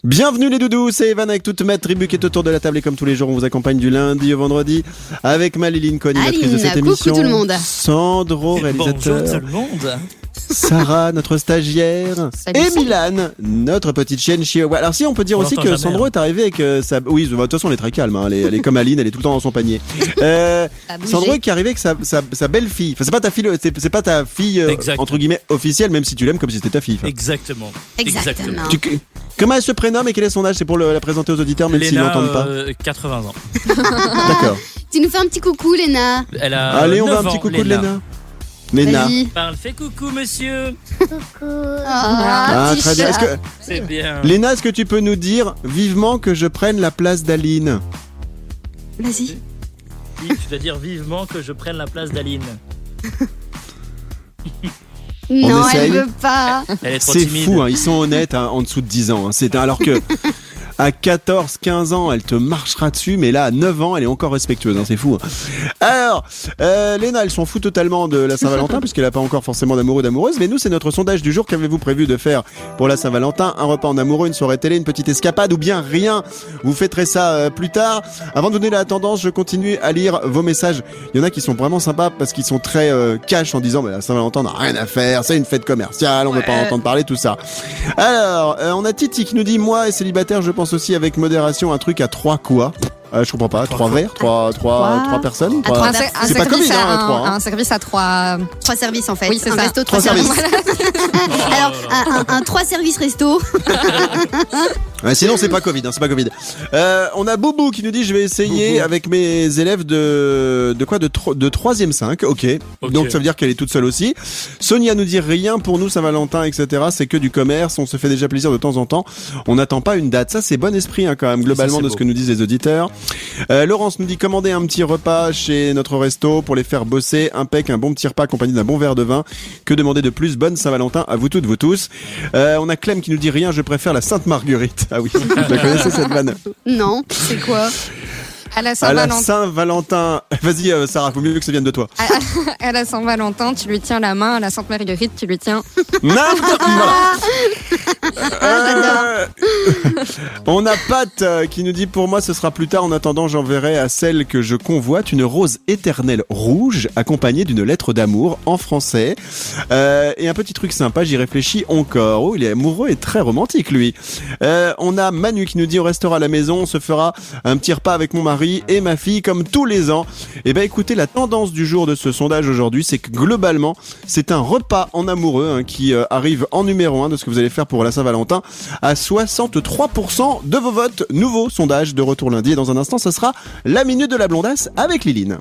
Bienvenue les doudous, c'est Evan avec toute ma tribu qui est autour de la table et comme tous les jours on vous accompagne du lundi au vendredi avec Maléline, co-animatrice de cette émission. Coucou tout le monde. Sandro, réalisateur. Bonjour tout le monde. Sarah, notre stagiaire. Salut, et Milan, notre petite chienne chihuahua. Alors si on peut dire On aussi l'entend que jamais, Sandro est arrivé avec sa... Oui, de toute façon elle est très calme, hein. Elle est comme Aline, elle est tout le temps dans son panier. Sandro qui est arrivé avec sa belle-fille. Enfin c'est pas ta fille, c'est pas ta fille entre guillemets officielle, même si tu l'aimes comme si c'était ta fille. Exactement. Comment elle se prénomme et quel est son âge? C'est pour la présenter aux auditeurs, même s'ils l'entendent pas. 80 ans. D'accord. Tu nous fais un petit coucou, Léna. Elle a Allez, on va un 9 petit ans, coucou de Léna. Léna. Vas-y. Parle, fais coucou monsieur. Ah, très bien. C'est bien. Léna, est-ce que tu peux nous dire vivement que je prenne la place d'Aline? Vas-y. Oui, tu dois dire vivement que je prenne la place d'Aline. Non, essaye. elle veut pas. Elle est trop C'est timide. fou, hein, ils sont honnêtes hein, en dessous de 10 ans. Hein. C'est alors que à 14, 15 ans, elle te marchera dessus, mais là, à 9 ans, elle est encore respectueuse. Hein, c'est fou. Hein. Alors, Léna, elle s'en fout totalement de la Saint-Valentin, puisqu'elle n'a pas encore forcément d'amoureux, d'amoureuses. Mais nous, c'est notre sondage du jour. Qu'avez-vous prévu de faire pour la Saint-Valentin? Un repas en amoureux, une soirée télé, une petite escapade ou bien rien? Vous fêterez ça plus tard. Avant de donner la tendance, je continue à lire vos messages. Il y en a qui sont vraiment sympas parce qu'ils sont très cash en disant mais la Saint-Valentin, on n'a rien à faire. C'est une fête commerciale, on veut pas entendre parler, tout ça. Alors, on a Titi qui nous dit moi et célibataire, je pense aussi avec modération un truc à 3 quoi. Je comprends pas, 3 verres, 3 personnes. C'est pas Covid, hein, 3. Un service à 3. 3 services en fait. Oui, c'est un ça. resto, 3 services. Alors, un 3 services resto. Ouais, sinon c'est pas Covid, hein, c'est pas Covid. On a Boubou qui nous dit je vais essayer avec mes élèves de 3e 5, ok. Donc ça veut dire qu'elle est toute seule aussi. Sonia nous dit rien pour nous Saint-Valentin, etc. C'est que du commerce, on se fait déjà plaisir de temps en temps. On n'attend pas une date. Ça c'est bon esprit hein, quand même globalement ça, de ce que nous disent les auditeurs. Laurence nous dit commander un petit repas chez notre resto pour les faire bosser, impec, un bon petit repas accompagné d'un bon verre de vin. Que demander de plus? Bonne Saint-Valentin à vous toutes, vous tous. On a Clem qui nous dit rien, je préfère la Sainte Marguerite. Ah oui, vous la connaissez cette vanne? Non, c'est quoi? À la À la Saint-Valentin. Saint-Valentin. Vas-y Sarah, faut mieux que ça vienne de toi. À la Saint-Valentin, tu lui tiens la main. À la Sainte Marguerite, tu lui tiens. On a Pat qui nous dit pour moi ce sera plus tard, en attendant j'enverrai à celle que je convoite une rose éternelle rouge accompagnée d'une lettre d'amour en français et un petit truc sympa, j'y réfléchis encore. Oh, il est amoureux et très romantique lui. On a Manu qui nous dit on restera à la maison, on se fera un petit repas avec mon mari et ma fille comme tous les ans. Et ben écoutez, la tendance du jour de ce sondage aujourd'hui, c'est que globalement c'est un repas en amoureux hein, qui arrive en numéro 1 de ce que vous allez faire pour la Saint-Valentin à 63% de vos votes. Nouveau sondage de retour lundi et dans un instant, ce sera la minute de la blondasse avec Liline.